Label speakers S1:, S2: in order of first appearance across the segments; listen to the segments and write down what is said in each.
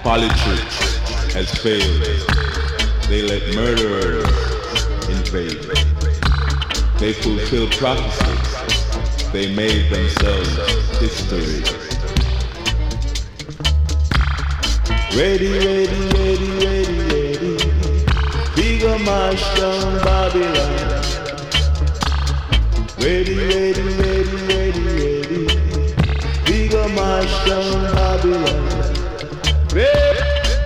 S1: Politics has failed. They let murderers invade. They fulfill prophecies. They made themselves history. Ready, ready, ready, ready, ready. Bigger march down Babylon. Ready, ready, ready, ready, ready. Bigger march down Babylon. Ready.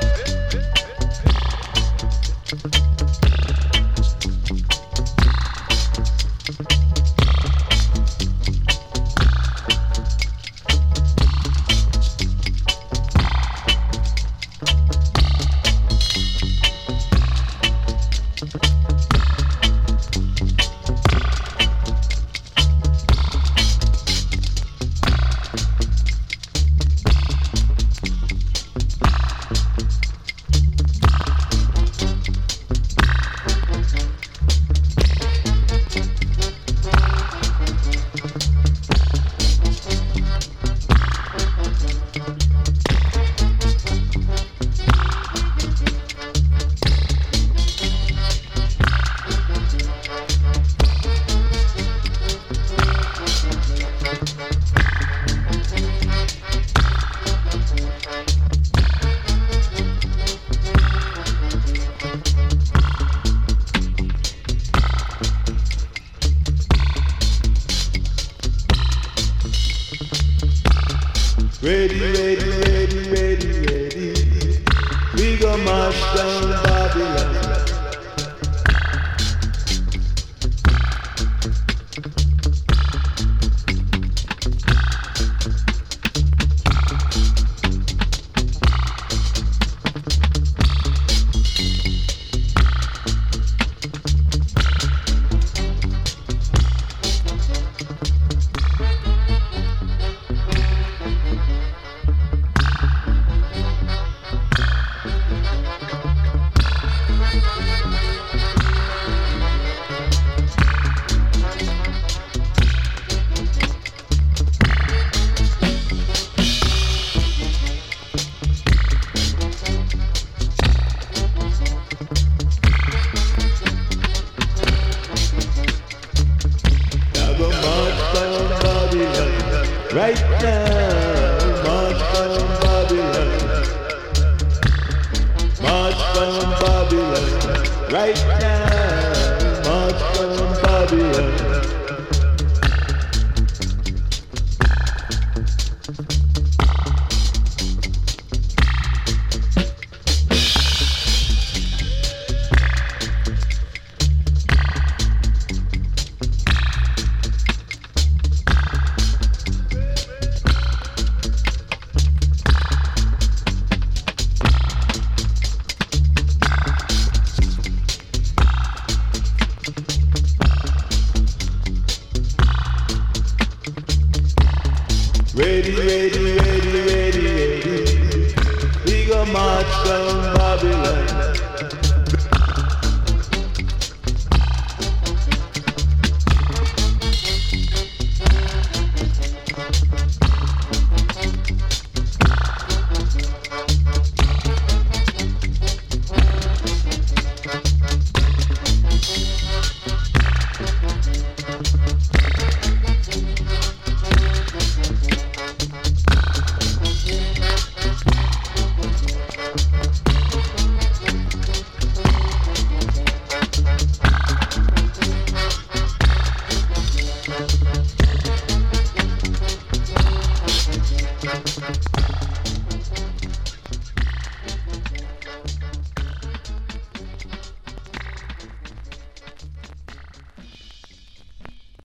S1: Ready, ready, ready, ready, ready. We go march down Babylon. Right now, march down Babylon. March down Babylon. Right now, march down Babylon. Ready, ready, ready, ready, ready. We go march down Babylon.